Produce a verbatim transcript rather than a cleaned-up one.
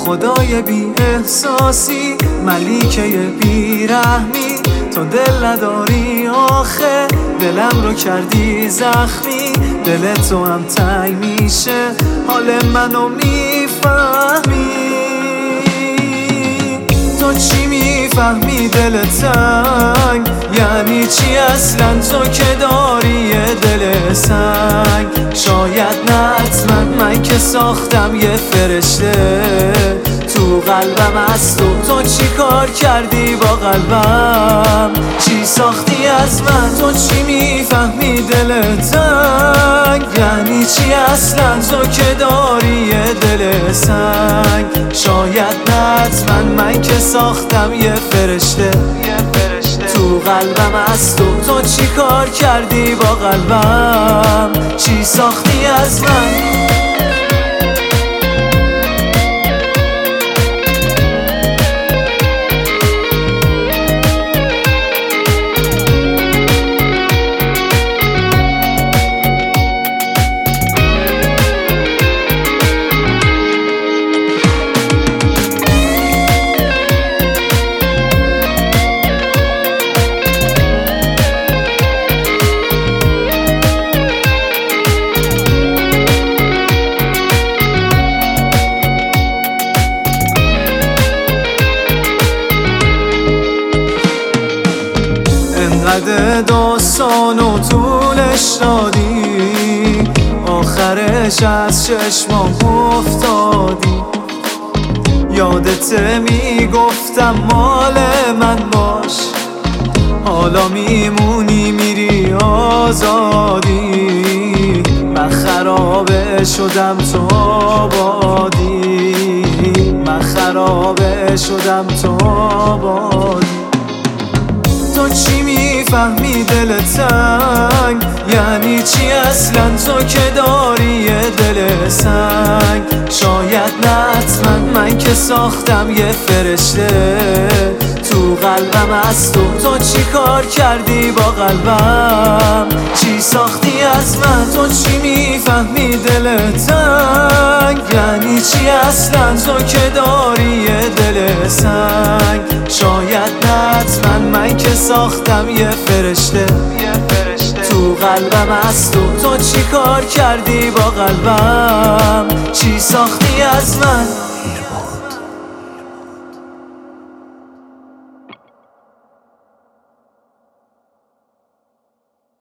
خدای بی احساسی، ملیکه بیرحمی، تو دل نداری آخه، دلم رو کردی زخمی، دل تو هم تنگ میشه، حال منو میفهمی. تو چی میفهمی دل تنگ؟ یعنی چی اصلا تو که داری یه دل سنگ؟ شاید نه حتما من که ساختم یه فرشته تو قلبم از تو. تو چی کار کردی با قلبم؟ چی ساختی از من؟ تو چی میفهمی دل تنگ؟ یعنی چی اصلا تو که داری یه دل سنگ؟ شاید نه حتما من که ساختم یه فرشته تو قلبم از تو. تو چی کار کردی با قلبم؟ چی ساختی از من؟ انقدر داستان و طولش دادی، آخرش از چشمام افتادی. یادت میگفتم مال من باش، حالا میمونی میری آزادی. من خرابه شدم تو آبادی، من خرابه شدم تو آبادی. تو چی میفهمی دل تنگ؟ یعنی چی اصلا تو که داری یه دل سنگ؟ شاید نه حتما من که ساختم یه فرشته تو قلبم از تو. تو چی کار کردی با قلبم؟ چی ساختی از من؟ تو چی میفهمی دل تنگ؟ یعنی چی اصلا تو که داری یه دل سنگ؟ شاید نه حتما من که ساختم یه فرشته تو قلبم از تو. تو چی کار کردی با قلبم؟ چی ساختی از من؟